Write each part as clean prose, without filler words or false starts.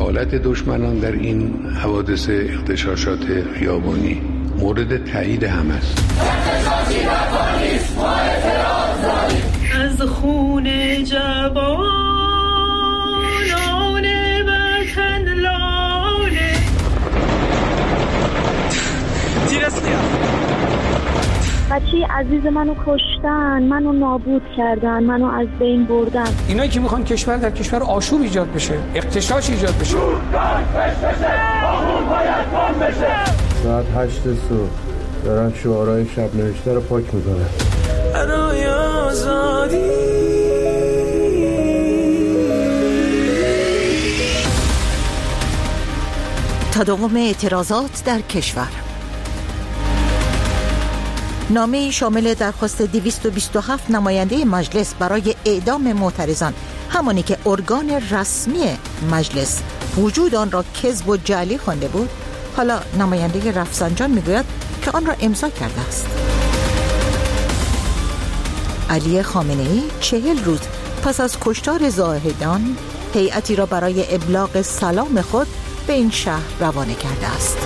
دخالت دشمنان در این حوادث اغتشاشات خیابانی مورد تایید هم است. اغتشاشی روا نیست، ما اعتراض داریم. از خون جوانان وطن لاله بچه عزیز منو کشتن، منو نابود کردن، منو از بین بردن. اینایی که میخوان کشور در کشور آشوب ایجاد بشه، اغتشاش ایجاد بشه. ساعت 8 صبح دارن شعارهای شب نوشته رو پاک میکنن. برای آزادی تداوم اعتراضات در کشور. نامه‌ای شامل درخواست 227 نماینده مجلس برای اعدام معترضان، همانی که ارگان رسمی مجلس وجود آن را کذب و جعلی خوانده بود، حالا نماینده رفسنجان میگوید که آن را امضا کرده است. علی خامنه‌ای 40 روز پس از کشتار زاهدان هیئتی را برای ابلاغ سلام خود به این شهر روانه کرده است.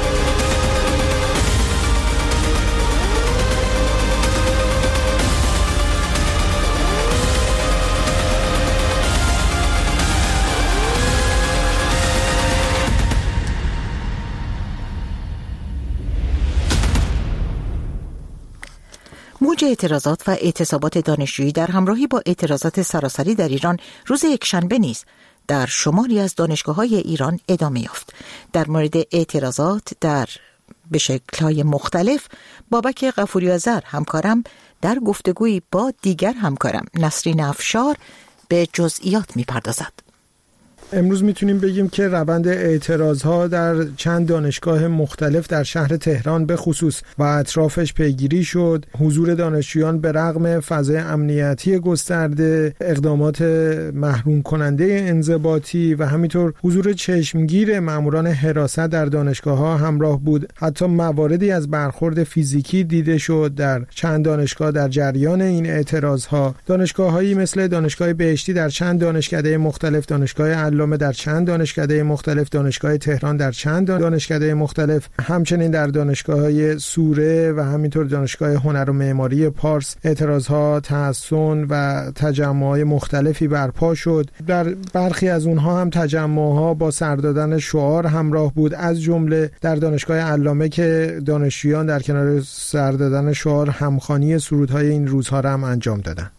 موج اعتراضات و اعتصابات دانشجویی در همراهی با اعتراضات سراسری در ایران روز یکشنبه نیز در شماری از دانشگاه‌های ایران ادامه یافت. در مورد اعتراضات به شکل‌های مختلف بابک غفوری‌آذر همکارم در گفتگویی با دیگر همکارم نسرین افشار به جزئیات می‌پردازد. امروز میتونیم بگیم که روند اعتراضها در چند دانشگاه مختلف در شهر تهران به خصوص و اطرافش پیگیری شد. حضور دانشجویان به رغم فضای امنیتی گسترده، اقدامات محروم کننده انضباطی و همینطور حضور چشمگیر ماموران حراست در دانشگاه‌ها همراه بود. حتی مواردی از برخورد فیزیکی دیده شد در چند دانشگاه در جریان این اعتراضها. دانشگاه‌هایی مثل دانشگاه بهشتی در چند دانشکده مختلف، دانشگاه در چند دانشکده مختلف، دانشگاه تهران در چند دانشکده مختلف، همچنین در دانشگاه‌های سوره و همینطور دانشگاه هنر و معماری پارس اعتراضها، تحسن و تجمع‌های مختلفی برپا شد. در برخی از اونها هم تجمع‌ها با سر دادن شعار همراه بود، از جمله در دانشگاه علامه که دانشجویان در کنار سر دادن شعار همخوانی سرودهای این روزها را هم انجام دادند.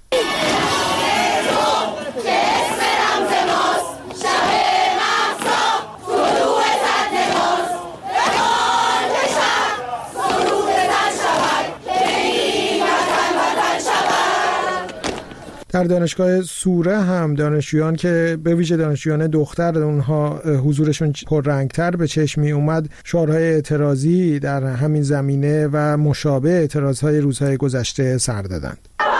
در دانشگاه سوره هم دانشجویان که به ویژه دانشجویان دختر اونها حضورشون پررنگتر به چشم می اومد، شعارهای اعتراضی در همین زمینه و مشابه اعتراضهای روزهای گذشته سر دادند.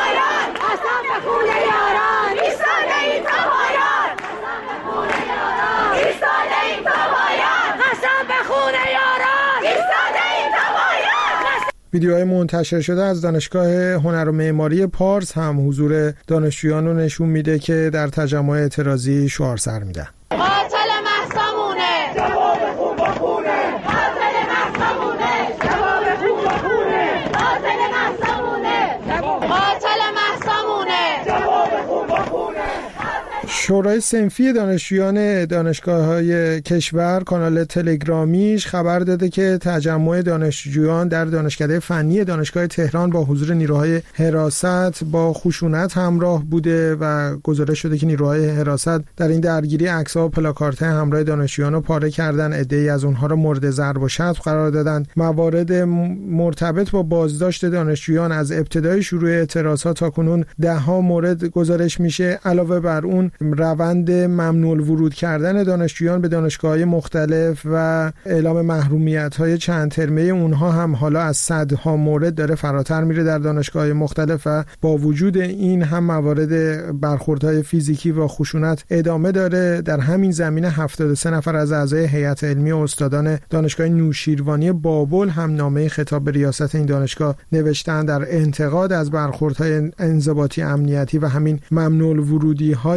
ویدیوهای منتشر شده از دانشگاه هنر و معماری پارس هم حضور دانشجویان رو نشون میده که در تجمع اعتراضی شعار سر میدن. قاتل مهسامونه، جواب خون با خونه. قاتل مهسامونه، جواب خون با خونه. قاتل مهسامونه، قاتل مهسامونه، جواب خون با خونه. شورای صنفی دانشجویان دانشگاه‌های کشور کانال تلگرامیش خبر داده که تجمع دانشجویان در دانشکده فنی دانشگاه تهران با حضور نیروهای حراست با خشونت همراه بوده و گزارش شده که نیروهای حراست در این درگیری عکس‌ها و پلاکارت همراه دانشجویان رو پاره کردن. عده‌ای از اونها رو مورد ضرب و شتم قرار دادن. موارد مرتبط با بازداشت دانشجویان از ابتدای شروع اعتراضات تا کنون 10 مورد گزارش میشه. علاوه بر اون روند ممنوع الورود کردن دانشجویان به دانشگاه‌های مختلف و اعلام محرومیت‌های چند ترمه اونها هم حالا از صدها مورد داره فراتر میره در دانشگاه‌های مختلف و با وجود این هم موارد برخوردهای فیزیکی و خشونت ادامه داره. در همین زمینه 73 نفر از اعضای هیئت علمی و استادان دانشگاه نوشیروانی بابل هم نامه خطاب به ریاست این دانشگاه نوشتن در انتقاد از برخوردهای انضباطی امنیتی و همین ممنوع الورودی‌های دانشجویان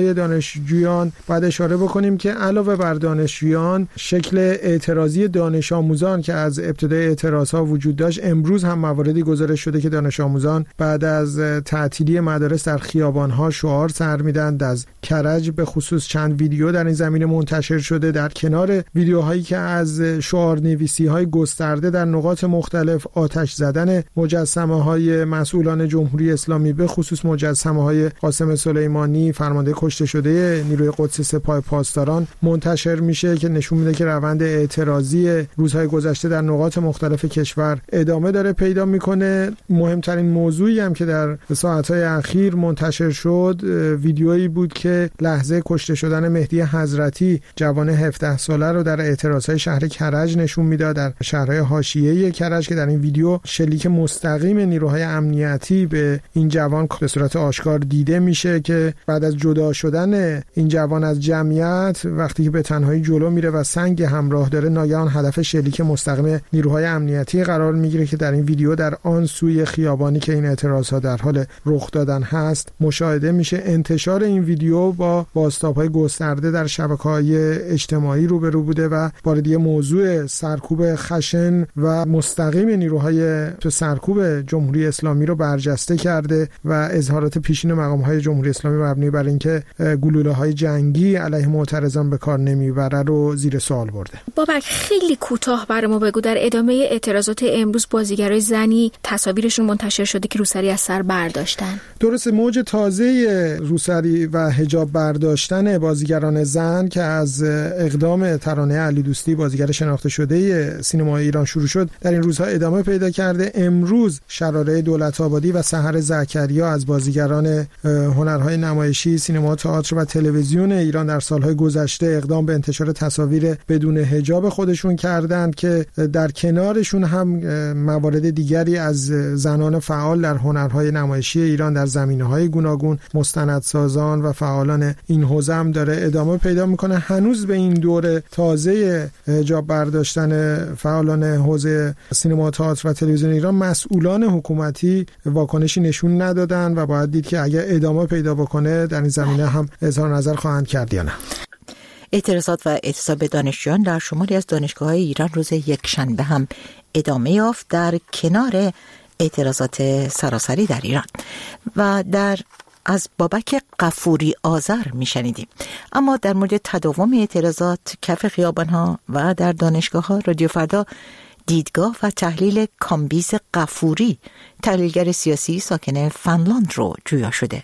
دانشجویان باید اشاره بکنیم که علاوه بر دانشجویان شکل اعتراضی دانش آموزان که از ابتدای اعتراضها وجود داشت، امروز هم مواردی گزارش شده که دانش آموزان بعد از تعطیلی مدارس در خیابانها شعار سر میدن. از کرج به خصوص چند ویدیو در این زمینه منتشر شده. در کنار ویدیوهایی که از شعار نویسی های گسترده در نقاط مختلف، آتش زدن مجسمه های مسئولان جمهوری اسلامی به خصوص مجسمه های قاسم سلیمانی فرمانده کشته شده نیروی قدس سپاه پاسداران منتشر میشه که نشون میده که روند اعتراضی روزهای گذشته در نقاط مختلف کشور ادامه داره پیدا میکنه. مهمترین موضوعی هم که در ساعتهای اخیر منتشر شد ویدیویی بود که لحظه کشته شدن مهدی حضرتی جوان 17 ساله رو در اعتراضهای شهر کرج نشون میداد، در شهرهای حاشیه‌ای کرج، که در این ویدیو شلیک مستقیم نیروهای امنیتی به این جوان به صورت آشکار دیده میشه که بعد از جدا شدن این جوان از جمعیت وقتی که به تنهایی جلو میره و سنگ همراه داره، ناگهان هدف شلیک مستقیم نیروهای امنیتی قرار میگیره که در این ویدیو در آن سوی خیابانی که این اعتراضها در حال رخ دادن هست مشاهده میشه. انتشار این ویدیو با بازتاب‌های گسترده در شبکه‌های اجتماعی روبرو بوده و واردی موضوع سرکوب خشن و مستقیم نیروهای سرکوب جمهوری اسلامی رو برجسته کرده و اظهارات پیشین مقام‌های جمهوری اسلامی مبنی بر اینکه گلوله‌های جنگی علیه معترضان به کار نمیبره رو زیر سوال برده. بابک خیلی کوتاه برامو بگو، در ادامه اعتراضات امروز بازیگرای زنی تصاویرشون منتشر شده که روسری از سر برداشتن. درسته، موج تازه روسری و حجاب برداشتن بازیگران زن که از اقدام ترانه علی دوستی بازیگر شناخته شده سینمای ایران شروع شد در این روزها ادامه پیدا کرده. امروز شراره دولت‌آبادی و سحر زکریا از بازیگران هنرهای نمایشی، سینما، تئاتر و تلویزیون ایران در سالهای گذشته اقدام به انتشار تصاویر بدون حجاب خودشون کردند که در کنارشون هم موارد دیگری از زنان فعال در هنرهای نمایشی ایران در زمینه‌های گوناگون، مستندسازان و فعالان این حوزه هم داره ادامه پیدا میکنه. هنوز به این دور تازه حجاب برداشتن فعالان حوزه سینما، تئاتر و تلویزیون ایران مسئولان حکومتی واکنشی نشون ندادن و باید دید که اگر ادامه پیدا بکنه در این زمینه هم اظهار نظر خواهند کرد یا نه. اعتراضات و اعتصاب دانشجویان در شماری از دانشگاه‌های ایران روز یکشنبه هم ادامه یافت در کنار اعتراضات سراسری در ایران و از بابک غفوری آذر میشنیدیم. اما در مورد تداوم اعتراضات کف خیابان‌ها و در دانشگاه‌ها رادیو فردا دیدگاه و تحلیل کامبیز غفوری، تحلیلگر سیاسی ساکن فنلاند رو جویا شده.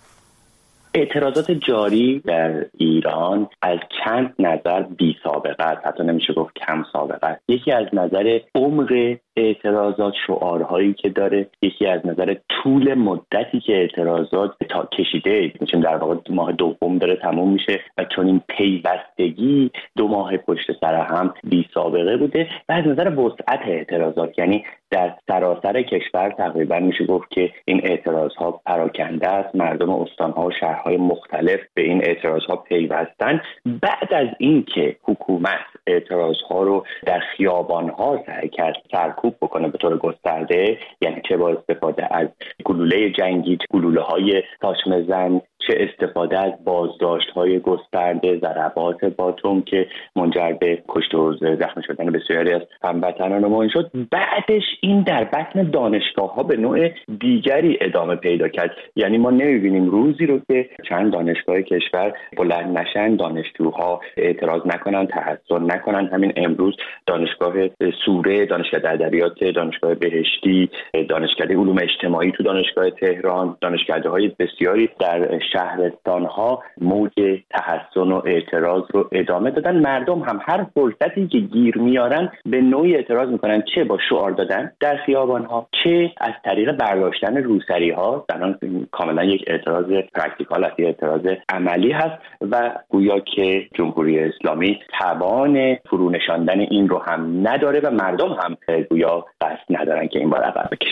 اعتراضات جاری در ایران از چند نظر بی سابقه است، حتی نمیشه گفت کم سابقه است. یکی از نظر عمق اعتراضات، شعارهایی که داره، یکی از نظر طول مدتی که اعتراضات تا کشیده، میشیم در واقع ماه دوم داره تموم میشه و چون این پیوستگی 2 ماه پشت سر هم بی سابقه بوده، و از نظر وسعت اعتراضات، یعنی در سراسر کشور تقریبا میشه گفت که این اعتراضها پراکنده است، مردم استانها و شهرهای مختلف به این اعتراضها پیوستن. بعد از این که حکومت اعتراضها رو در خیابانها سعی کرد سرکوب بکنه به طور گسترده، یعنی چه با استفاده از گلوله جنگی، گلوله‌های تاشم زن، چه استفاده از بازداشت‌های گسترده، ضربات باتوم که منجر به کشته و زخمی شدن بسیاری از هموطنانمون شد، بعدش این در بطن دانشگاه‌ها به نوع دیگری ادامه پیدا کرد. یعنی ما نمی‌بینیم روزی رو که چند دانشگاه کشور بلند نشن، دانشجوها اعتراض نکنن، تحصن نکنن. همین امروز دانشگاه سوره، دانشگاه ادبیات، دانشگاه بهشتی، دانشکده علوم اجتماعی تو دانشگاه تهران، دانشکده‌های بسیاری در شهرستان‌ها موج تحصن و اعتراض رو ادامه دادن. مردم هم هر فرصتی که گیر میارن به نوعی اعتراض میکنن، چه با شعار دادن در خیابان‌ها، چه از طریق برداشتن روسری‌ها. الان کاملا یک اعتراض پرکتیکال است، اعتراض عملی هست و گویا که جمهوری اسلامی توان فرو نشاندن این رو هم نداره و مردم هم گویا قصد ندارن که این بار عقب بکشن.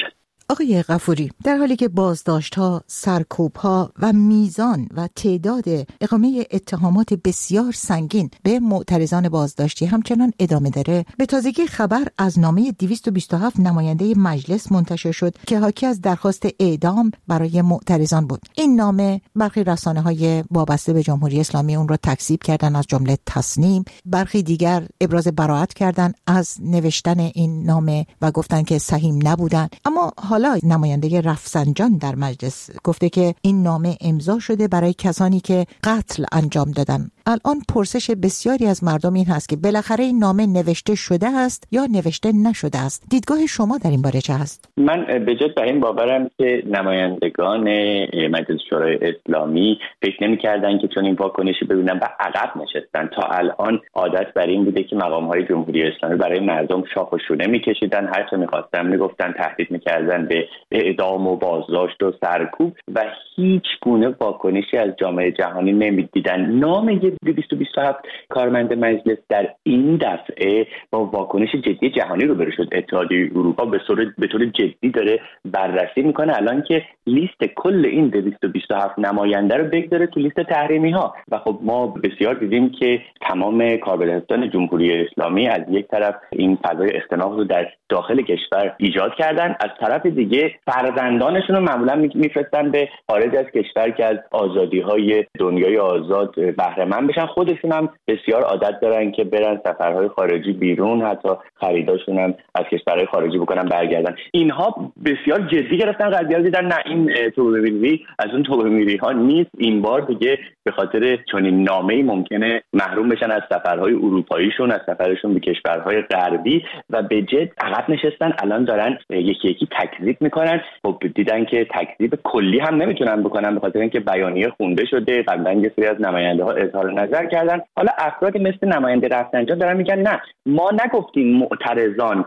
آقای غفوری، در حالی که بازداشت‌ها، سرکوب‌ها و میزان و تعداد اقامه اتهامات بسیار سنگین به معترضان بازداشتی همچنان ادامه داره، به تازگی خبر از نامه 227 نماینده مجلس منتشر شد که حاکی از درخواست اعدام برای معترضان بود. این نامه برخی رسانه‌های وابسته به جمهوری اسلامی اون را تکذیب کردن، از جمله تصنیم. برخی دیگر ابراز براءت کردن از نوشتن این نامه و گفتن که صحیح نبودن. اما حالا نماینده رفسنجان در مجلس گفته که این نامه امضا شده برای کسانی که قتل انجام دادن. الان پرسش بسیاری از مردم این هست که بالاخره این نامه نوشته شده است یا نوشته نشده است. دیدگاه شما در این باره چه هست؟ من به جد بر این باورم که نمایندگان مجلس شورای اسلامی فکر نمی‌کردن که چون این واکنشی ببینن و عقب نشستن. تا الان عادت بر این بوده که مقام‌های جمهوری اسلامی برای مردم شاخ و شونه می‌کشیدن، هر چه می‌خواستن میگفتن، تهدید می‌کردن به اعدام و بازداشت و سرکوب و هیچ گونه واکنشی از جامعه جهانی نمی‌دیدن. نامه 227 کارمند مجلس در این دفعه با واکنش جدی جهانی روبرو شد. اتحادیه اروپا به طور جدی داره بررسی میکنه الان که لیست کل این 227 نماینده رو بگذاره تو لیست تحریمی ها. و خب ما بسیار دیدیم که تمام کاربلدستان جمهوری اسلامی از یک طرف این فضای اختناق رو در داخل کشور ایجاد کردن، از طرف دیگه فرزندانشون رو معمولا میفرستن به خارج از کشور که از آزادی‌های دنیای آزاد بهره مند بشن. خودشون هم بسیار عادت دارن که برن سفرهای خارجی بیرون، حتی خریداشون هم از کشورهای خارجی بکنن برگردن. اینها بسیار جدی گرفتن قضیه رو، دیدن نه این توبه میری از اون توبه میری ها نیست، این بار دیگه به خاطر چنین نامه‌ای ممکنه محروم بشن از سفرهای اروپاییشون، از سفرشون به کشورهای غربی و به جد عقب نشستن. الان دارن یکی یکی تکذیب میکنن. خب دیدن که تکذیب کلی هم نمیتونن بکنن به خاطر اینکه بیانیه خونده شده، قبلا یه سری از نماینده‌ها اظهار نظر کردن. حالا افرادی مثل نماینده رفسنجان دارن میگن نه ما نگفتیم معترضان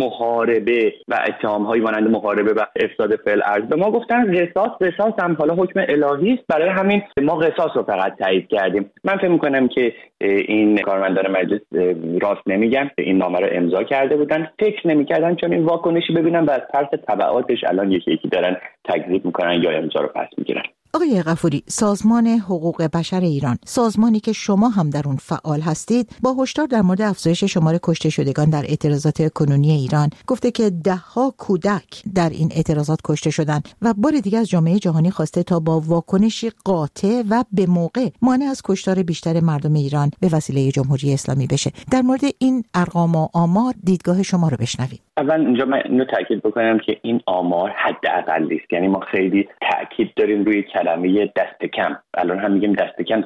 محاربه و اتهام‌هایی مانند محاربه و افساد فعل ارض، به ما گفتن قصاص هم حالا حکم الهی است، برای همین ما قصاص رو فقط تایید کردیم. من فکر می‌کنم که این کارمندان مجلس راست نمیگن، این نامه رو امضا کرده بودن، فکر نمی‌کردن چون این واکنشی ببینن و از ترس تبعاتش الان یکی دارن تکذیب می‌کنن یا امضا رو پس می‌گیرن. آقای غفوری، سازمان حقوق بشر ایران، سازمانی که شما هم در اون فعال هستید، با هشدار در مورد افزایش شمار کشته شدگان در اعتراضات کنونی ایران گفته که ده‌ها کودک در این اعتراضات کشته شدن و بار دیگه از جامعه جهانی خواسته تا با واکنشی قاطع و به موقع مانع از کشتار بیشتر مردم ایران به وسیله جمهوری اسلامی بشه. در مورد این ارقام و آمار دیدگاه شما رو بشنوید. اول اینجا من اینو تاکید بکنم که این آمار حداقلی است، یعنی ما خیلی تاکید داریم روی کلمه دست کم. الان هم میگیم دست کم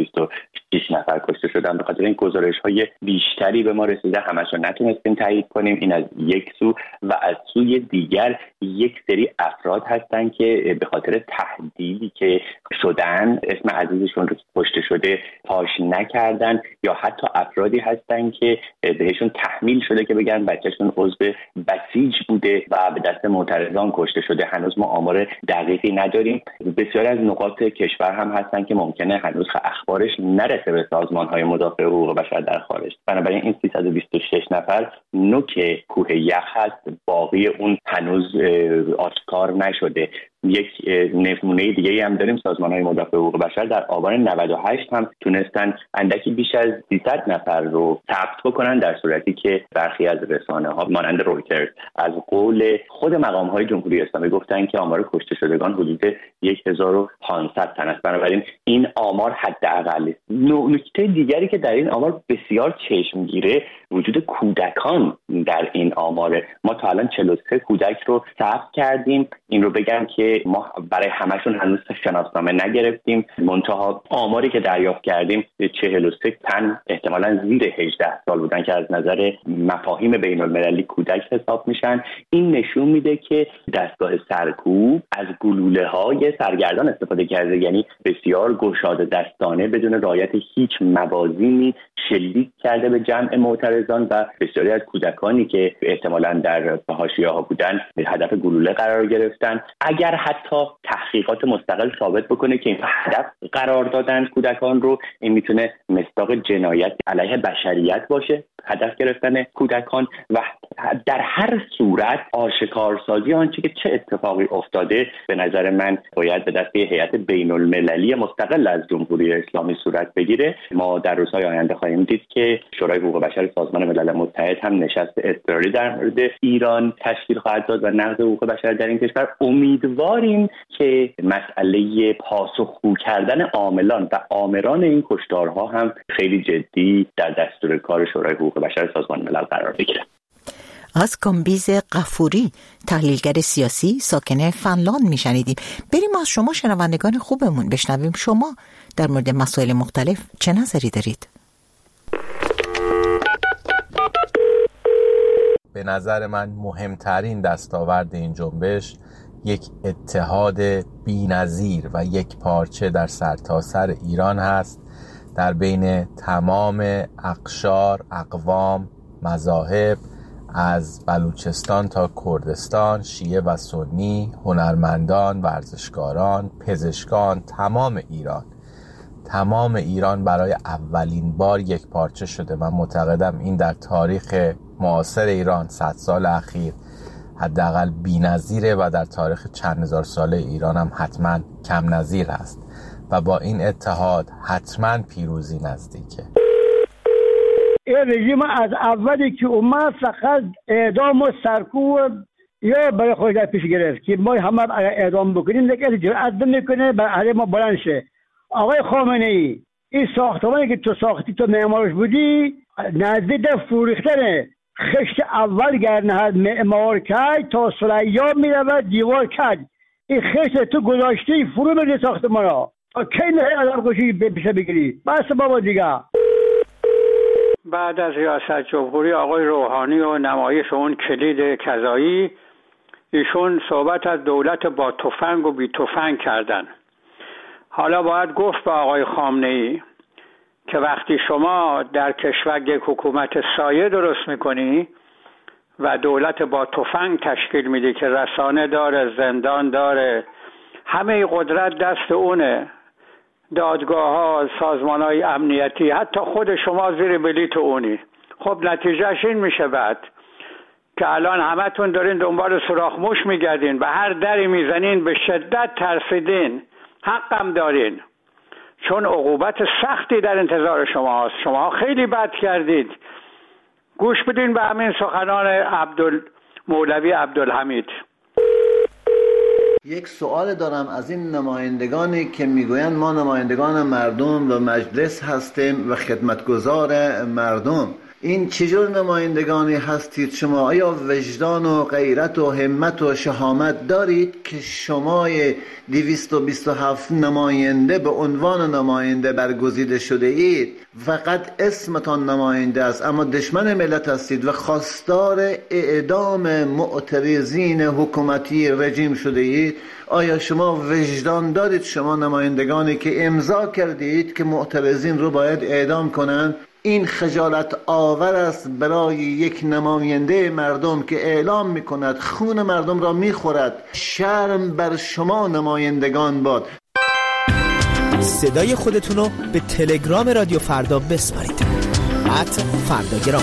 326 نفر کشته شدن، به خاطر این گزارش‌های بیشتری به ما رسیده، همش رو نتونستیم تایید کنیم. این از یک سو و از سوی دیگر یک سری افراد هستن که به خاطر تهدیدی که شدن اسم عزیزشون رو کشته شده پاش نکردن، یا حتی افرادی هستن که بهشون تحمیل شده که بگن بچه‌شون عضو بسیج بوده و به دست معترضان کشته شده. هنوز ما آمار دقیقی نداریم. بسیاری از نقاط کشور هم هستن که ممکنه هنوز اخبارش نرسه به سازمان‌های مدافع حقوق بشر در خارج. بنابراین این 326 نفر نوک کوه یخ هست، باقی اون هنوز آشکار نشده. یک نمونه دیگه هم داریم، سازمان‌های مدافع حقوق بشر در آبان 98 هم تونستن اندکی بیش از 300 نفر رو ثبت بکنن، در صورتی که برخی از رسانه‌ها مانند رویترز از قول خود مقام‌های جمهوری اسلامی گفتن که آمار کشته شدگان حدود 1500 تن است. بنابراین این آمار حداقل است. نکته دیگری که در این آمار بسیار چشمگیره وجود کودکان در این آمار. ما تا الان 43 کودک رو ثبت کردیم. این رو بگم که ما برای همشون هنوز شناسنامه نگرفتیم. منتها آماری که دریافت کردیم 43 تن احتمالاً زیر 18 سال بودن که از نظر مفاهیم بین المللی کودک حساب میشن. این نشون میده که دستگاه سرکوب از گلوله‌های سرگردان استفاده کرده، یعنی بسیار گشاده دستانه بدون رعایت هیچ موازینی شلیک کرده به جمع معترضان و بسیاری از کودکانی که احتمالاً در حاشیه‌ها بودن هدف گلوله قرار گرفتن. اگر حتی تحقیقات مستقل ثابت بکنه که این هدف قرار دادن کودکان رو، این میتونه مصداق جنایت علیه بشریت باشه، هدف گرفتن کودکان، و در هر صورت آشکارسازی آنچه که چه اتفاقی افتاده به نظر من باید به دست هیئت بین المللی مستقل از جمهوری اسلامی صورت بگیره. ما در روزهای آینده خواهیم دید که شورای حقوق بشر سازمان ملل متحد هم نشست اضطراری در مورد ایران تشکیل خواهد داد و نقض حقوق بشر در این کشور. امیدواریم که مسئله پاسخگو کردن عاملان و آمران این کشتارها هم خیلی جدی در دستور کار شورای حقوق بشر سازمان ملل قرار بگیره. از کامبیز غفوری، تحلیلگر سیاسی ساکن فنلاند میشنیدیم. بریم از شما شنوندگان خوبمون بشنویم شما در مورد مسائل مختلف چه نظری دارید؟ به نظر من مهمترین دستاورد این جنبش یک اتحاد بی‌نظیر و یک پارچه در سرتاسر ایران هست، در بین تمام اقشار، اقوام، مذاهب، از بلوچستان تا کردستان، شیعه و سنی، هنرمندان، ورزشکاران، پزشکان، تمام ایران برای اولین بار یک پارچه شده. من معتقدم این در تاریخ معاصر ایران 100 سال اخیر حداقل بی‌نظیره و در تاریخ چند هزار ساله ایران هم حتما کم نظیر است و با این اتحاد حتما پیروزی نزدیکه. این رژیم از اولی که اومد فقط اعدام و سرکوب یا برای خودش در پیش گرفت که ما همه اگر اعدام بکنیم دیگه جرأت نمیکنه بر علیه ما بلند شه. آقای خامنه ای، این ساختمانی که تو ساختی، تو معمارش بودی، نزدیک فروختنه. خشت اول گرنهد معمار کرد تا ثریا میرود دیوار کرد. این خشت تو گذاشتی فرو بده ساختمان را تا کی نه آدم کشی پیش بگیری. بس بابا دیگه. بعد از ریاست جمهوری آقای روحانی و نمایش اون کلید کذایی، ایشون صحبت از دولت با تفنگ و بی تفنگ کردن. حالا باید گفت به آقای خامنه ای که وقتی شما در کشور یک حکومت سایه درست میکنی و دولت با تفنگ تشکیل میدی که رسانه داره، زندان داره، همه قدرت دست اونه، دادگاه ها، سازمان های امنیتی، حتی خود شما زیر بلیت اونی. خب نتیجهش این میشه بعد که الان همتون دارین دنبال سوراخ موش میگردین، به هر دری میزنین، به شدت ترسیدین، حقم دارین، چون عقوبت سختی در انتظار شما هست. شما خیلی بد کردید. گوش بدین به همین سخنان مولوی عبدالحمید. یک سوال دارم از این نمایندگانی که میگویند ما نمایندگان مردم و مجلس هستیم و خدمتگزار مردم. این چجور نمایندگانی هستید شما؟ آیا وجدان و غیرت و همت و شهامت دارید که شما 227 نماینده به عنوان نماینده برگزیده شده اید؟ فقط اسمتان نماینده است اما دشمن ملت هستید و خواستار اعدام معترضین حکومتی رژیم شده اید. آیا شما وجدان دارید شما نمایندگانی که امضا کردید که معترضین رو باید اعدام کنند؟ این خجالت آور است برای یک نماینده مردم که اعلام میکند خون مردم را میخورد. شرم بر شما نمایندگان باد. صدای خودتونو به تلگرام رادیو فردا بسپارید. @فرداگرام.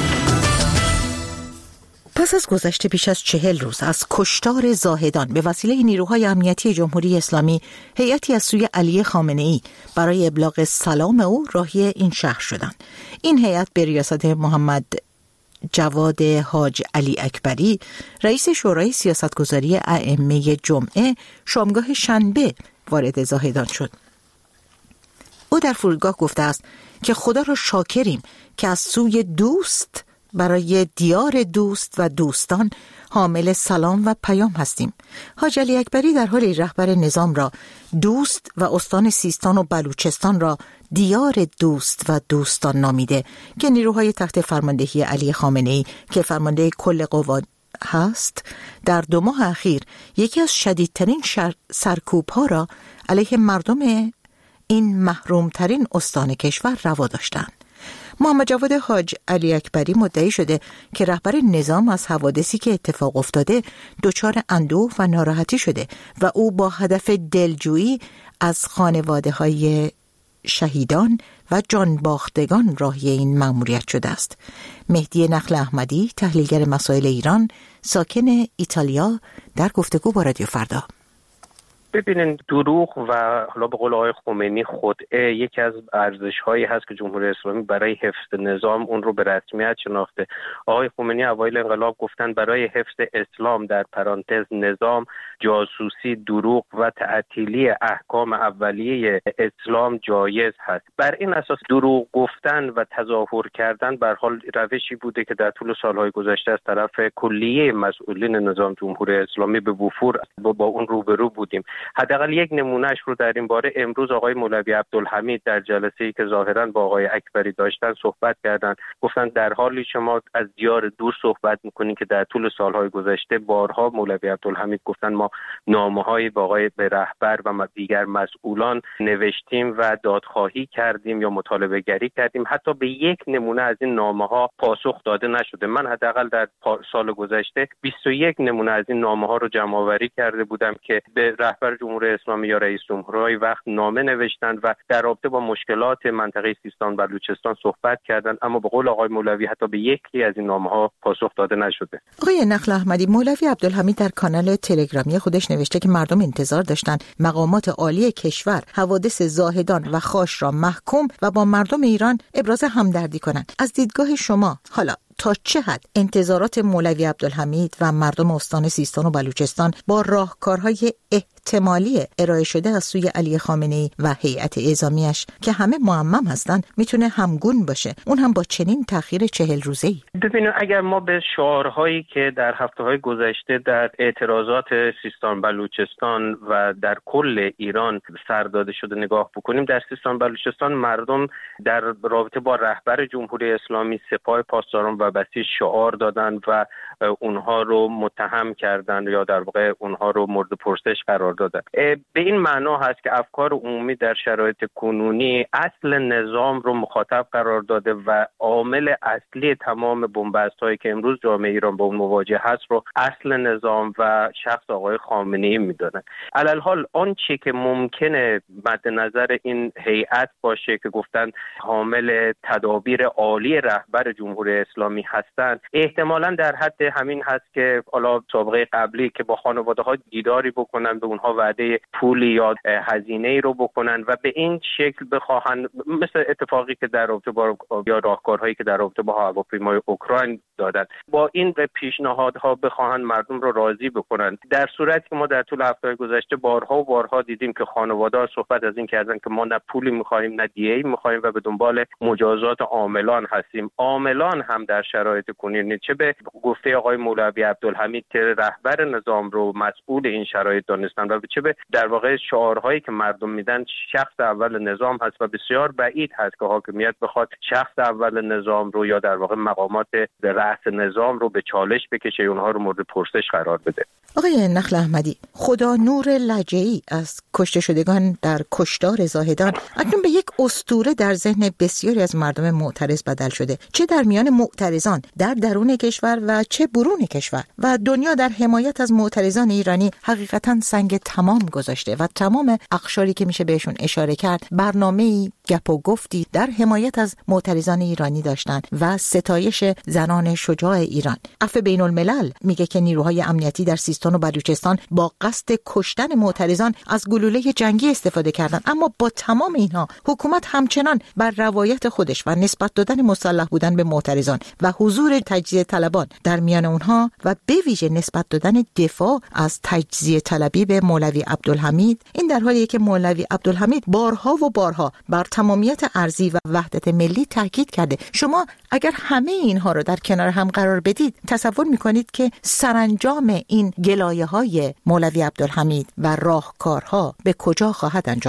پس از گذشته بیش از 40 روز از کشتار زاهدان به وسیله نیروهای امنیتی جمهوری اسلامی، هیئتی از سوی علی خامنه‌ای برای ابلاغ سلام او راهی این شهر شدند. این هیئت به ریاست محمد جواد حاج علی اکبری، رئیس شورای سیاستگذاری ائمه جمعه، شامگاه شنبه وارد زاهدان شد. او در فرودگاه گفته است که خدا را شاکریم که از سوی دوست برای دیار دوست و دوستان حامل سلام و پیام هستیم. حاج علی اکبری در حالی رهبر نظام را دوست و استان سیستان و بلوچستان را دیار دوست و دوستان نامیده که نیروهای تحت فرماندهی علی خامنه‌ای که فرمانده کل قوا هست در 2 ماه اخیر یکی از شدیدترین سرکوب‌ها را علیه مردم این محرومترین استان کشور روا داشتند. محمد جواد حاج علی اکبری مدعی شده که رهبر نظام از حوادثی که اتفاق افتاده دچار اندوه و ناراحتی شده و او با هدف دلجویی از خانواده‌های شهیدان و جانباختگان راهی این مأموریت شده است. مهدی نخل احمدی، تحلیلگر مسائل ایران، ساکن ایتالیا، در گفتگو با رادیو فردا. ببینین، دروغ و حالا به قول آقای خمینی خدعه یکی از ارزش‌هایی هست که جمهوری اسلامی برای حفظ نظام اون رو به رسمیت شناخته. آقای خمینی اوایل انقلاب گفتن برای حفظ اسلام در پرانتز نظام، جاسوسی، دروغ و تعطیلی احکام اولیه اسلام جایز هست. بر این اساس دروغ گفتن و تظاهر کردن به هر حال روشی بوده که در طول سالهای گذشته از طرف کلیه مسئولین نظام جمهوری اسلامی به وفور با اون روبرو بودیم. حداقل یک نمونهش رو در این باره امروز آقای مولوی عبدالحمید در جلسه‌ای که ظاهراً با آقای اکبری داشتن صحبت کردند. گفتن در حالی شما از دیار دور صحبت می‌کنید که در طول سالهای گذشته بارها مولوی عبدالحمید گفتن ما نامه‌های با آقای رهبر و دیگر مسئولان نوشتیم و دادخواهی کردیم یا مطالبه گری کردیم، حتی به یک نمونه از این نامه‌ها پاسخ داده نشده. من حداقل در سال گذشته 21 نمونه از این نامه‌ها رو جمع‌آوری کرده بودم که به رهبر جمهوری اسلامی یا رئیس جمهورهای وقت نامه نوشتند و در رابطه با مشکلات منطقه سیستان و بلوچستان صحبت کردند، اما به قول آقای مولوی حتی به یکی از این نامه‌ها پاسخ داده نشده. آقای نخل احمدی، مولوی عبدالحمید در کانال تلگرامی خودش نوشته که مردم انتظار داشتن مقامات عالی کشور حوادث زاهدان و خاش را محکوم و با مردم ایران ابراز همدردی کنند. از دیدگاه شما حالا تا چه حد انتظارات مولوی عبدالحمید و مردم استان سیستان و بلوچستان با راهکارهای احتمالی ارائه شده از سوی علی خامنه‌ای و هیئت اعزامیش که همه معمم هستند میتونه همگون باشه، اون هم با چنین تأخیر 40 روزه‌ای؟ ببینید، اگر ما به شعارهایی که در هفته‌های گذشته در اعتراضات سیستان بلوچستان و در کل ایران سر داده شده نگاه بکنیم، در سیستان بلوچستان مردم در رابطه با رهبر جمهوری اسلامی سپاه پاسداران و بسیج شعار دادن و اونها رو متهم کردن یا در واقع اونها رو مورد پرسش قرار دادن. به این معنا هست که افکار عمومی در شرایط کنونی اصل نظام رو مخاطب قرار داده و عامل اصلی تمام بنبست‌هایی که امروز جامعه ایران با اون مواجه هست رو اصل نظام و شخص آقای خامنه‌ای می‌دونن. علالحال آنچه که ممکنه مد نظر این هیئت باشه که گفتن حامل تدابیر عالی رهبر جمهوری اسلامی هستند، احتمالاً در حد همین هست که حالا سابقه قبلی که با خانواده‌ها دیداری بکنن، به اونها وعده پولی یا هزینه‌ای رو بکنن و به این شکل بخواهن، مثل اتفاقی که در رابطه با یا راهکارهایی که در رابطه با هواپیمای اوکراین دادن، با این پیشنهادها بخواهن مردم رو راضی بکنن. در صورتی که ما در طول هفته‌های گذشته بارها و بارها دیدیم که خانواده‌ها صحبت از این کردن که ما نه پولی می‌خوایم نه دیه‌ای می‌خوایم و به دنبال مجازات عاملان هستیم. عاملان هم در شرایط کنونی چه به گفته آقای مولوی عبدالحمید که رهبر نظام رو مسئول این شرایط دانستن و چه به در واقع شعارهایی که مردم میدن شخص اول نظام هست و بسیار بعید هست که حاکمیت بخواد شخص اول نظام رو یا در واقع مقامات رأس نظام رو به چالش بکشه، اونها رو مورد پرسش قرار بده. آقای نخل احمدی، خدا نور لجعی از کشته شدگان در کشتار زاهدان اکنون به یک اسطوره در ذهن بسیاری از مردم معترض بدل شده، چه در میان معترضان در درون کشور و چه برون کشور، و دنیا در حمایت از معترضان ایرانی حقیقتاً سنگ تمام گذاشته و تمام اقشاری که میشه بهشون اشاره کرد برنامه‌ای گپ و گفتی در حمایت از معترضان ایرانی داشتن و ستایش زنان شجاع ایران. عفو بین الملل میگه که نیروهای امنیتی در سیستان و بلوچستان با قصد کشتن معترضان از گلوله جنگی استفاده کردند، اما با تمام اینها حکومت همچنان بر روایت خودش و نسبت دادن مسلح بودن به معترضان و حضور تجزیه طلبان در میان اونها و به ویژه نسبت دادن دفاع از تجزیه طلبی به مولوی عبدالحمید، این در حالیه که مولوی عبدالحمید بارها و بارها بر تمامیت ارضی و وحدت ملی تاکید کرده. شما اگر همه اینها رو در کنار هم قرار بدید، تصور میکنید که سرانجام این گلایه‌های مولوی عبدالحمید و راهکارها به کجا خواهد انجامید؟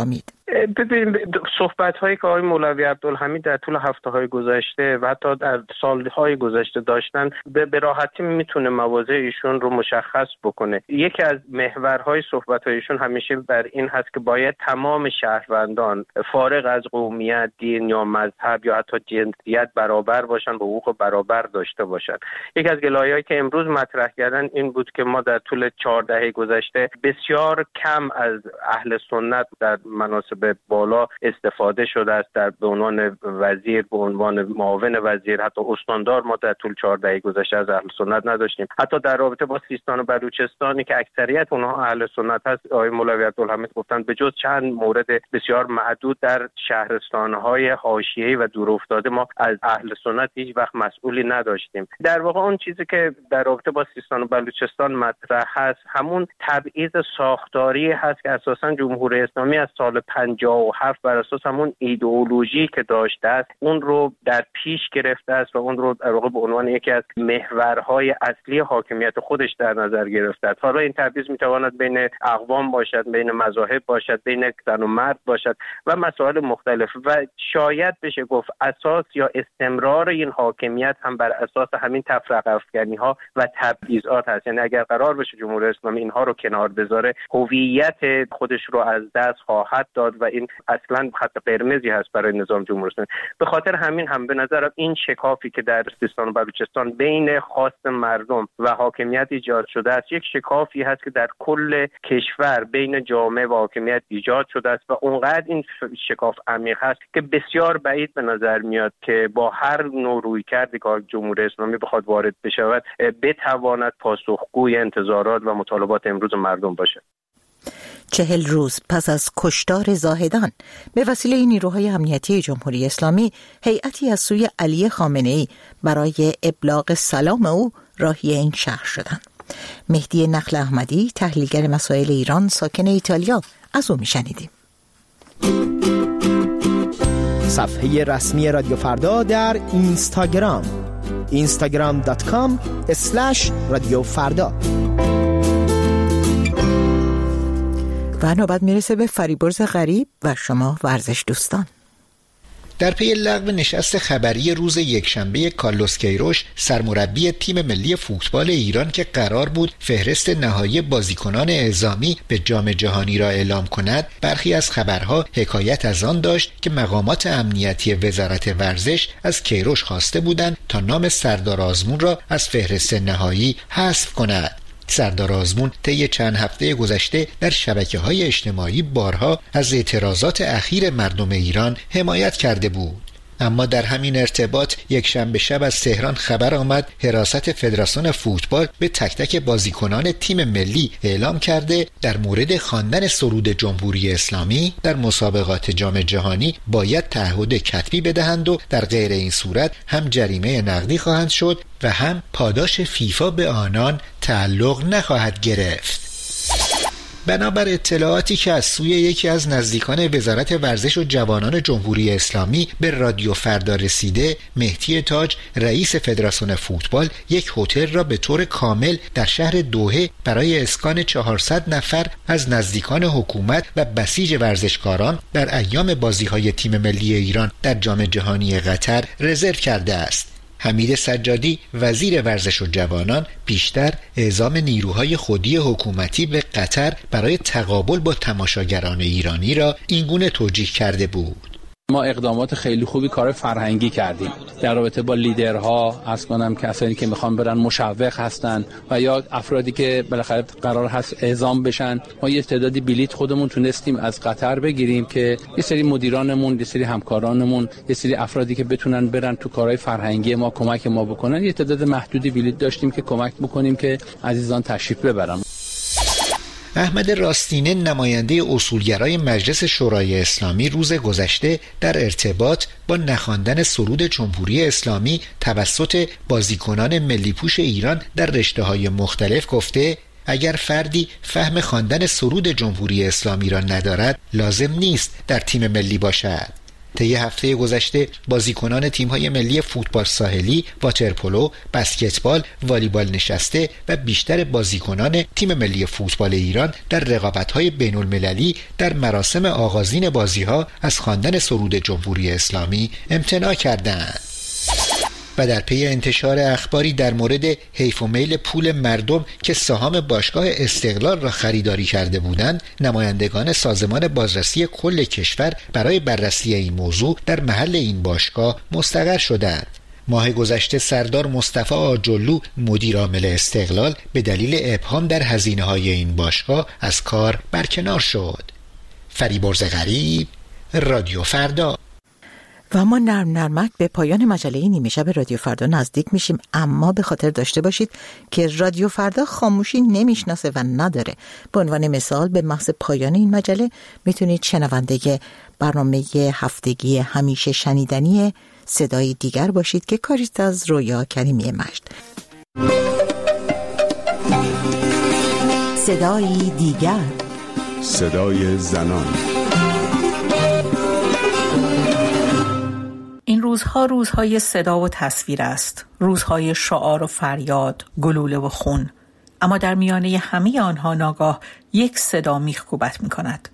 ببینید صحبت‌هایی که آقای مولوی عبدالحمید در طول هفته‌های گذشته و حتی در سال‌های گذشته داشتن به راحتی میتونه مواضع ایشون رو مشخص بکنه. یکی از محورهای صحبت‌های ایشون همیشه بر این هست که باید تمام شهروندان فارغ از قومیت، دین یا مذهب یا حتی جنسیت برابر باشن، به حقوق برابر داشته باشن. یکی از گلایه‌هایی که امروز مطرح کردن این بود که ما در طول 4 دهه گذشته بسیار کم از اهل سنت در مناصب بالا استفاده شده است، به عنوان وزیر، به عنوان معاون وزیر، حتی استاندار ما در طول 4 دهه گذشته از اهل سنت نداشتیم. حتی در رابطه با سیستان و بلوچستانی که اکثریت اونها اهل سنت هست، آقای مولوی عبدالحمید گفتن به جز چند مورد بسیار معدود در شهرستان‌های حاشیه‌ای و دورافتاده ما از اهل سنت هیچ وقت مسئولی نداشتیم. در واقع اون چیزی که در رابطه با سیستان و بلوچستان مطرح هست همون تبعیض ساختاری هست که اساساً جمهوری اسلامی از سال 57 بر اساس همون ایدئولوژی که داشته است اون رو در پیش گرفته است و اون رو در واقع به عنوان یکی از محورهای اصلی حاکمیت خودش در نظر گرفته است. حالا این تبعیض میتواند بین اقوام باشد، بین مذاهب باشد، بین زن و مرد باشد و مسائل مختلف و شاید بشه گفت اساس یا استمرار این حاکمیت هم بر اساس همین تفرقه افکنی‌ها و تبعیضات هست. یعنی اگر قرار بشه جمهوری اسلامی اینها رو کنار بذاره هویت خودش رو از دست خواهد داد و این اصلا خط قرمزی هست برای نظام جمهوری اسلامی. به خاطر همین هم به نظرم این شکافی که در سیستان و بلوچستان بین خواست مردم و حاکمیت ایجاد شده است یک شکافی هست که در کل کشور بین جامعه و حاکمیت ایجاد شده است و اونقدر این شکاف عمیق هست که بسیار بعید به نظر میاد که با هر نوع رویکردی که جمهوری اسلامی بخواد وارد بشود بتواند پاسخگوی انتظارات و مطالبات امروز مردم باشه. 40 روز پس از کشتار زاهدان به وسیله نیروهای امنیتی جمهوری اسلامی هیئتی از سوی علی خامنه‌ای برای ابلاغ سلام او راهی این شهر شدند. مهدی نخل احمدی تحلیلگر مسائل ایران ساکن ایتالیا از او میشنیدیم. صفحه رسمی رادیو فردا در اینستاگرام instagram.com/رادیو فردا. و نوبت میرسه به فریبرز غریب و شما ورزش دوستان. در پی لغو نشست خبری روز یکشنبه کارلوس کیروش سرمربی تیم ملی فوتبال ایران که قرار بود فهرست نهایی بازیکنان اعزامی به جام جهانی را اعلام کند، برخی از خبرها حکایت از آن داشت که مقامات امنیتی وزارت ورزش از کیروش خواسته بودند تا نام سردار آزمون را از فهرست نهایی حذف کند. سردار آزمون طی چند هفته گذشته در شبکه‌های اجتماعی بارها از اعتراضات اخیر مردم ایران حمایت کرده بود. اما در همین ارتباط یک شنبه شب از تهران خبر آمد حراست فدراسیون فوتبال به تک تک بازیکنان تیم ملی اعلام کرده در مورد خواندن سرود جمهوری اسلامی در مسابقات جام جهانی باید تعهد کتبی بدهند و در غیر این صورت هم جریمه نقدی خواهند شد و هم پاداش فیفا به آنان تعلق نخواهد گرفت. بنابر اطلاعاتی که از سوی یکی از نزدیکان وزارت ورزش و جوانان جمهوری اسلامی به رادیو فردا رسیده، مهدی تاج رئیس فدراسیون فوتبال یک هتل را به طور کامل در شهر دوحه برای اسکان 400 نفر از نزدیکان حکومت و بسیج ورزشکاران در ایام بازی‌های تیم ملی ایران در جام جهانی قطر رزرو کرده است. حمید سجادی وزیر ورزش و جوانان بیشتر اعزام نیروهای خودی حکومتی به قطر برای تقابل با تماشاگران ایرانی را اینگونه توجیه کرده بود. ما اقدامات خیلی خوبی کار فرهنگی کردیم در رابطه با لیدرها، عرض کنم کسانی که میخوان برن مشوق هستن و یا افرادی که بالاخره قرار هست اعزام بشن. ما یه تعدادی بلیت خودمون تونستیم از قطر بگیریم که یه سری مدیرانمون، یه سری همکارانمون، یه سری افرادی که بتونن برن تو کارهای فرهنگی ما کمک ما بکنن، یه تعداد محدودی بلیت داشتیم که کمک بکنیم که عزیزان تشریف ببرن. احمد راستینه نماینده اصولگرای مجلس شورای اسلامی روز گذشته در ارتباط با نخواندن سرود جمهوری اسلامی توسط بازیکنان ملی پوش ایران در رشته‌های مختلف گفته اگر فردی فهم خواندن سرود جمهوری اسلامی را ندارد لازم نیست در تیم ملی باشد. طی هفته گذشته بازیکنان تیم‌های ملی فوتبال ساحلی، واترپولو، بسکتبال، والیبال نشسته و بیشتر بازیکنان تیم ملی فوتبال ایران در رقابت‌های بین‌المللی در مراسم آغازین بازی‌ها از خواندن سرود جمهوری اسلامی امتناع کردند. و در پی انتشار اخباری در مورد حیف و میل پول مردم که سهام باشگاه استقلال را خریداری کرده بودند، نمایندگان سازمان بازرسی کل کشور برای بررسی این موضوع در محل این باشگاه مستقر شدند. ماه گذشته سردار مصطفی آجرلو مدیر عامل استقلال به دلیل ابهام در هزینه‌های این باشگاه از کار برکنار شد. فریبرز غریب، رادیو فردا. و ما نرمک به پایان مجله نیمه شب رادیو فردا نزدیک میشیم، اما به خاطر داشته باشید که رادیو فردا خاموشی نمیشناسه و نداره. به عنوان مثال به محض پایان این مجله میتونید شنونده برنامه هفتگی همیشه شنیدنی صدای دیگر باشید که کاریست از رویا کریمی مجد. صدای دیگر، صدای زنان. این روزها روزهای صدا و تصویر است، روزهای شعار و فریاد، گلوله و خون، اما در میانه همه آنها ناگاه یک صدا میخکوبت میکند.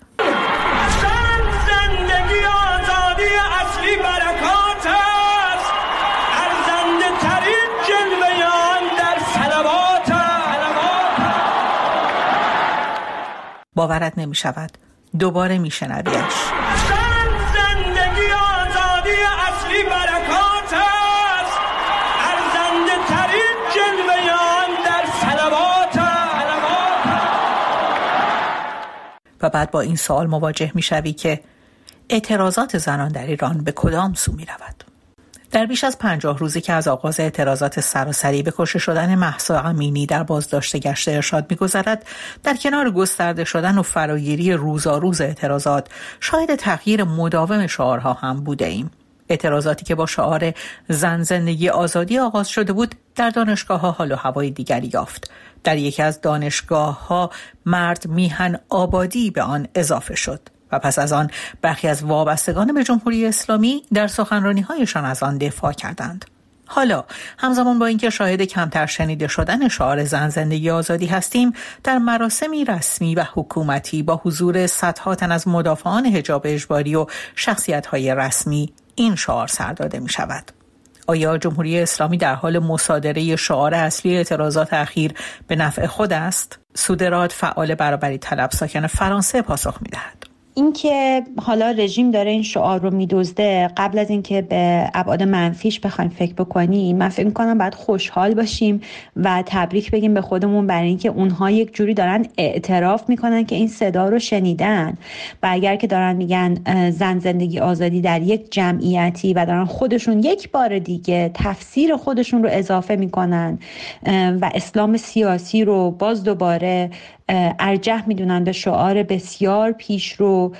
زندگی آزادی اصلی برکات است، ارزنده ترین جلوه آن در صلوات است. باورت نمیشود، دوباره میشنویش. و بعد با این سوال مواجه می شوی که اعتراضات زنان در ایران به کدام سو می رود؟ در بیش از 50 روزی که از آغاز اعتراضات سراسری به کشته شدن مهسا امینی در بازداشت گشت ارشاد می گذرد، در کنار گسترده شدن و فراگیری روزاروز اعتراضات، شاهد تغییر مداوم شعارها هم بوده ایم. اعتراضاتی که با شعار زن زندگی آزادی آغاز شده بود، در دانشگاه‌ها حال و هوای دیگری یافت. در یکی از دانشگاه‌ها مرد میهن آبادی به آن اضافه شد و پس از آن برخی از وابستگان به جمهوری اسلامی در سخنرانی‌هایشان از آن دفاع کردند. حالا همزمان با اینکه شاهد کمتر شنیده شدن شعار زن زندگی آزادی هستیم، در مراسمی رسمی و حکومتی با حضور صدها تن از مدافعان حجاب اجباری و شخصیت‌های رسمی این شعار سر داده می شود. آیا جمهوری اسلامی در حال مصادره شعار اصلی اعتراضات اخیر به نفع خود است؟ سودراد، فعال برابری طلب ساکن فرانسه، پاسخ می دهد. این که حالا رژیم داره این شعار رو میدزده، قبل از اینکه به ابعاد منفیش بخوایم فکر بکنیم، من فکر می‌کنم باید خوشحال باشیم و تبریک بگیم به خودمون برای اینکه اونها یک جوری دارن اعتراف میکنن که این صدا رو شنیدن. و اگر که دارن میگن زن زندگی آزادی در یک جمعیتی و دارن خودشون یک بار دیگه تفسیر خودشون رو اضافه میکنن و اسلام سیاسی رو باز دوباره ارجح میدونن به شعار بسیار پیشرو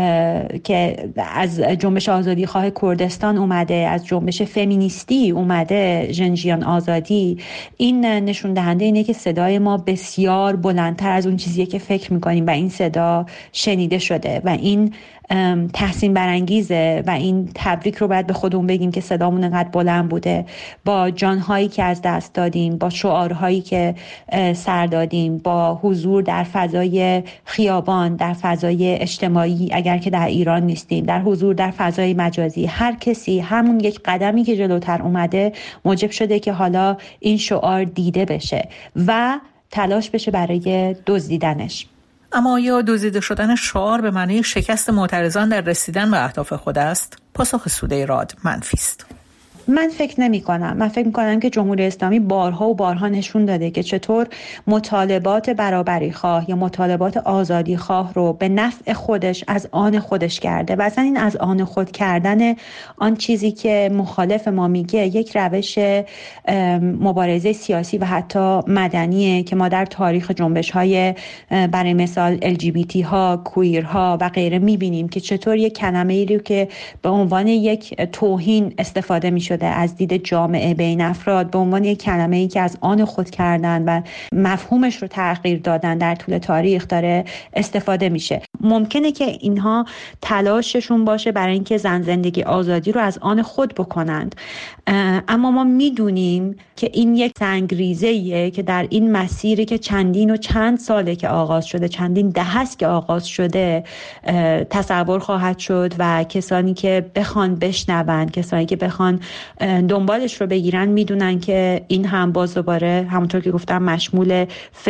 که از جنبش آزادی خواه کردستان اومده، از جنبش فمینیستی اومده، ژنژیان آزادی، این نشون دهنده اینه که صدای ما بسیار بلندتر از اون چیزیه که فکر میکنیم و این صدا شنیده شده و این تحسین برانگیزه و این تبریک رو باید به خودمون بگیم که صدامون انقدر بلند بوده، با جانهایی که از دست دادیم، با شعارهایی که سر دادیم، با حضور در فضای خیابان، در فضای اجتماعی اگر که در ایران نیستیم، در حضور در فضای مجازی، هر کسی همون یک قدمی که جلوتر اومده موجب شده که حالا این شعار دیده بشه و تلاش بشه برای دزدیدنش. اما آیا دزدیده شدن شعار به معنی شکست معترضان در رسیدن به اهداف خود است؟ پاسخ سودراد منفی است. من فکر نمی کنم. من فکر می کنم که جمهوری اسلامی بارها و بارها نشون داده که چطور مطالبات برابری خواه یا مطالبات آزادی خواه رو به نفع خودش از آن خودش کرده و اصلا این از آن خود کردن آن چیزی که مخالف ما میگه یک روش مبارزه سیاسی و حتی مدنیه که ما در تاریخ جنبش های برای مثال LGBT ها، کویر ها و غیره میبینیم که چطور یک کلمه‌ای رو که به عنوان یک توهین استفاده میشه شده از دید جامعه بین افراد به عنوان یک کلمه‌ای که از آن خود کردن و مفهومش رو تغییر دادن در طول تاریخ داره استفاده میشه. ممکنه که اینها تلاششون باشه برای اینکه زن زندگی آزادی رو از آن خود بکنند، اما ما میدونیم که این یک سنگریزه‌ایه که در این مسیری که چندین و چند ساله که آغاز شده، چندین دهه است که آغاز شده، تصور خواهد شد و کسانی که بخوان بشنون، کسانی که بخوان دنبالش رو بگیرن میدونن که این هم باز دوباره همونطور که گفتم مشمول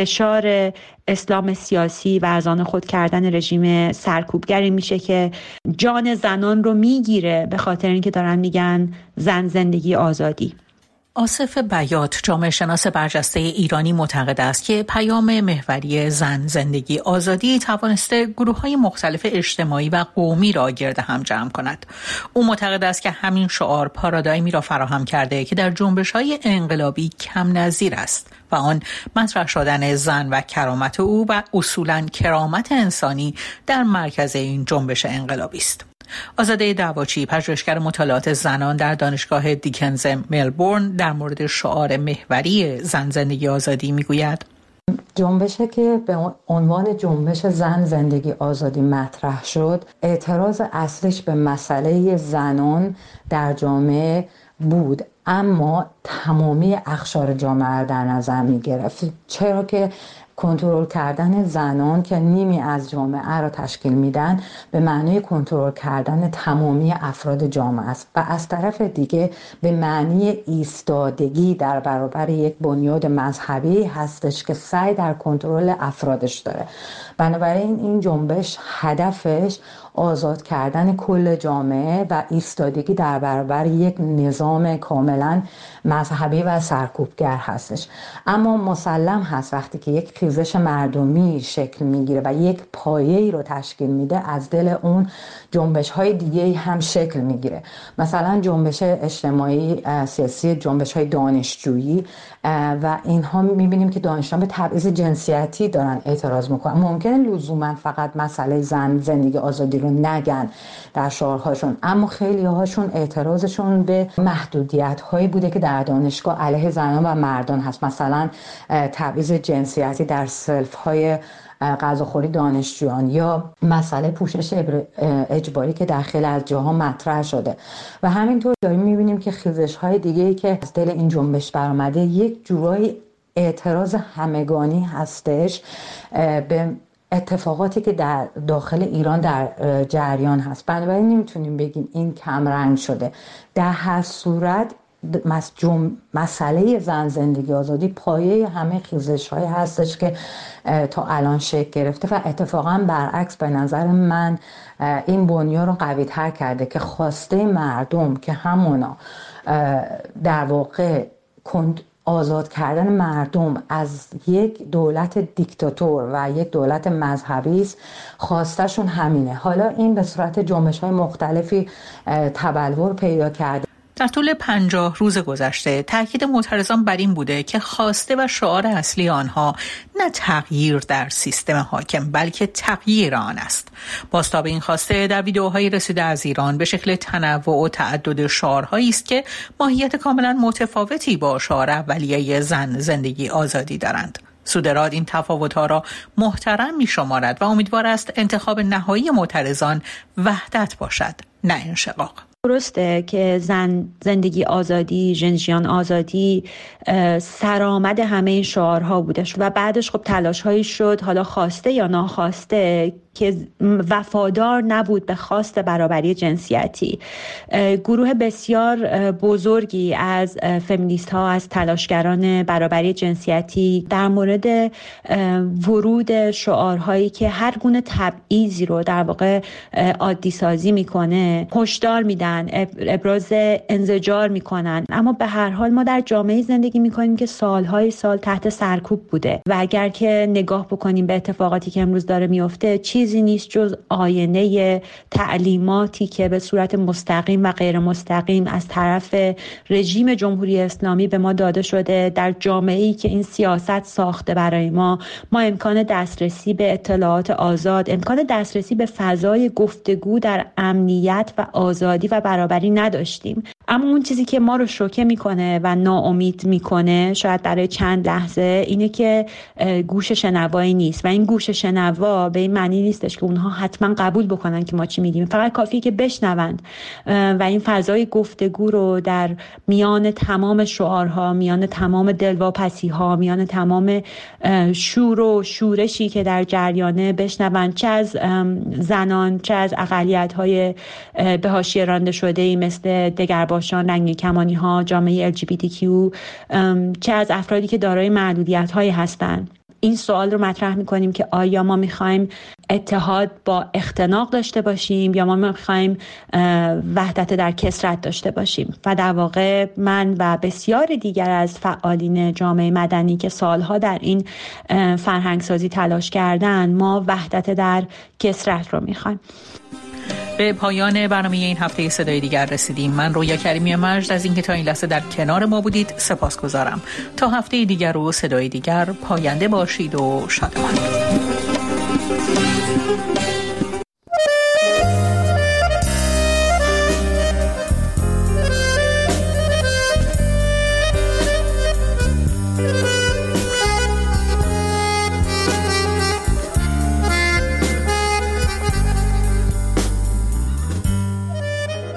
فشار اسلام سیاسی و از آن خود کردن رژیم سرکوبگری میشه که جان زنان رو میگیره به خاطر اینکه دارن میگن زن زندگی آزادی. آصف بیات، جامعه شناس برجسته ایرانی، معتقد است که پیام محوری زن زندگی آزادی توانسته گروه‌های مختلف اجتماعی و قومی را گرد هم جمع کند. او معتقد است که همین شعار پارادایمی را فراهم کرده که در جنبش‌های انقلابی کم نظیر است و آن مطرح شدن زن و کرامت او و اصولاً کرامت انسانی در مرکز این جنبش انقلابی است. آزاده دعواچی، پژوهشگر مطالعات زنان در دانشگاه دیکنز ملبورن، در مورد شعار محوری زن زندگی آزادی میگوید: جنبشی که به عنوان جنبش زن زندگی آزادی مطرح شد، اعتراض اصلیش به مسئله زنان در جامعه بود، اما تمامی اقشار جامعه را در نظر می گرفت. چرا که کنترل کردن زنان که نیمی از جامعه را تشکیل میدن به معنی کنترل کردن تمامی افراد جامعه است و از طرف دیگه به معنی ایستادگی در برابر یک بنیاد مذهبی هستش که سعی در کنترل افرادش داره. بنابراین این جنبش هدفش آزاد کردن کل جامعه و ایستادگی در برابر یک نظام کاملا مذهبی و سرکوبگر هستش. اما مسلم هست وقتی که یک خیزش مردمی شکل میگیره و یک پایه‌ای رو تشکیل میده، از دل اون جنبش‌های دیگه‌ای هم شکل میگیره. مثلا جنبش اجتماعی سیاسی، جنبش‌های دانشجویی و اینها میبینیم که دانشجویان به تبعیض جنسیتی دارن اعتراض میکنن. ممکنه لزوما فقط مسئله زن زندگی آزادی رو نگن در شعارهاشون، اما خیلی هاشون اعتراضشون به محدودیت‌هایی بوده که در دانشگاه علیه زنان و مردان هست، مثلا تبعیض جنسیتی در سلف‌های غذاخوری دانشجویان یا مسئله پوشش اجباری که در خیلی از جاها مطرح شده. و همینطور داریم می‌بینیم که خیزش‌های دیگه‌ای که از دل این جنبش برآمده یک جورایی اعتراض همگانی هستش به اتفاقاتی که در داخل ایران در جریان هست. بنابراین نمیتونیم بگیم این کم رنگ شده. در هر صورت مسئله زن زندگی آزادی پایه همه خیزش‌های هستش که تا الان شکل گرفته و اتفاقا برعکس به نظر من این بنیان رو قوی تر کرده که خواسته مردم که همونا در واقع آزاد کردن مردم از یک دولت دیکتاتور و یک دولت مذهبی است، خواستشون همینه. حالا این به صورت جنبش‌های مختلفی تبلور پیدا کرده. در طول 50 روز گذشته تاکید معترضان بر این بوده که خواسته و شعار اصلی آنها نه تغییر در سیستم حاکم بلکه تغییر آن است. بازتاب این خواسته در ویدئوهای رسیده از ایران به شکل تنوع و تعدد شعارهایی است که ماهیت کاملا متفاوتی با شعار اولیه زن زندگی آزادی دارند. سودراد این تفاوت‌ها را محترم می‌شمارد و امیدوار است انتخاب نهایی معترضان وحدت باشد، نه انشقاق. درسته که زن زندگی آزادی، ژنژیان آزادی سرآمد همه این شعارها بودش و بعدش خب تلاش‌هایی شد، حالا خواسته یا ناخواسته، که وفادار نبود به خواست برابری جنسیتی. گروه بسیار بزرگی از فمینیست ها، از تلاشگران برابری جنسیتی در مورد ورود شعارهایی که هر گونه تبعیضی رو در واقع عادی سازی میکنه هشدار میدن، ابراز انزجار میکنن. اما به هر حال ما در جامعه زندگی میکنیم که سالهای سال تحت سرکوب بوده و اگر که نگاه بکنیم به اتفاقاتی که امروز داره میفته، چیزی چیزی نیست جز آینه تعلیماتی که به صورت مستقیم و غیر مستقیم از طرف رژیم جمهوری اسلامی به ما داده شده. در جامعه‌ای که این سیاست ساخته برای ما امکان دسترسی به اطلاعات آزاد، امکان دسترسی به فضای گفتگو در امنیت و آزادی و برابری نداشتیم. اما اون چیزی که ما رو شوکه میکنه و ناامید میکنه شاید برای چند لحظه اینه که گوش شنوایی نیست و این گوش شنوا به این معنی نیستش که اونها حتما قبول بکنن که ما چی میگیم، فقط کافیه که بشنوند و این فضای گفتگو رو در میان تمام شعارها، میان تمام دلواپسی‌ها، میان تمام شور و شورشی که در جریانه بشنوند، چه از زنان چه از اقلیت‌های به حاشیه رانده شده‌ای مثل دگرباشان، رنگین کمانی ها، جامعه LGBTQ، چه از افرادی که دارای معلولیت‌هایی هستند. این سوال رو مطرح می‌کنیم که آیا ما می‌خوایم اتحاد با اختناق داشته باشیم یا ما می‌خوایم وحدت در کثرت داشته باشیم؟ و در واقع من و بسیار دیگر از فعالین جامعه مدنی که سالها در این فرهنگسازی تلاش کردن، ما وحدت در کثرت رو می‌خوایم. به پایان برنامه این هفته صدای دیگر رسیدیم. من رویا کریمی مجد از اینکه تا این لحظه در کنار ما بودید سپاسگزارم. تا هفته دیگر و صدای دیگر، پاینده باشید و شادمان.